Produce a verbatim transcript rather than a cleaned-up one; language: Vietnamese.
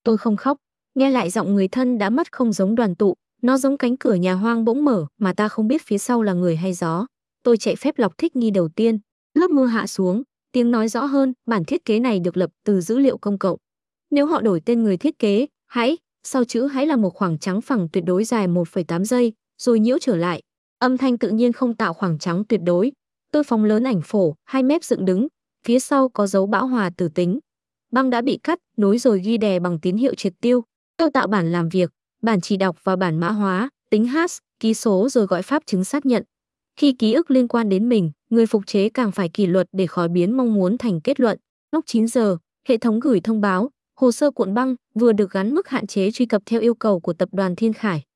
Tôi không khóc. Nghe lại giọng người thân đã mất không giống đoàn tụ, nó giống cánh cửa nhà hoang bỗng mở mà ta không biết phía sau là người hay gió. Tôi chạy phép lọc thích nghi đầu tiên. Lớp mưa hạ xuống, tiếng nói rõ hơn, bản thiết kế này được lập từ dữ liệu công cộng. Nếu họ đổi tên người thiết kế, hãy, sau chữ hãy là một khoảng trắng phẳng tuyệt đối dài một phẩy tám giây, rồi nhiễu trở lại. Âm thanh tự nhiên không tạo khoảng trắng tuyệt đối. Tôi phóng lớn ảnh phổ, hai mép dựng đứng, phía sau có dấu bão hòa tử tính. Băng đã bị cắt, nối rồi ghi đè bằng tín hiệu triệt tiêu. Tôi tạo bản làm việc, bản chỉ đọc và bản mã hóa, tính hash, ký số rồi gọi pháp chứng xác nhận. Khi ký ức liên quan đến mình, người phục chế càng phải kỷ luật để khỏi biến mong muốn thành kết luận. Lúc chín giờ, hệ thống gửi thông báo, hồ sơ cuộn băng vừa được gắn mức hạn chế truy cập theo yêu cầu của tập đoàn Thiên Khải.